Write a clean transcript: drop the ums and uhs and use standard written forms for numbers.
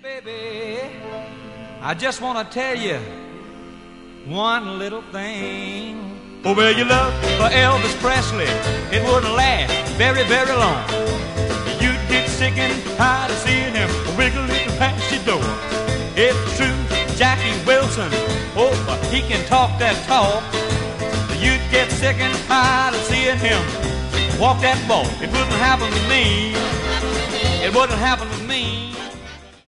Baby, I just want to tell you one little thing. Oh, well, your love for Elvis Presley, it wouldn't last very, very long. You'd get sick and tired of seeing him wiggling past your door. It's true, Jackie Wilson, oh, he can talk that talk. You'd get sick and tired of seeing him walk that walk. It wouldn't happen to me. It wouldn't happen to me.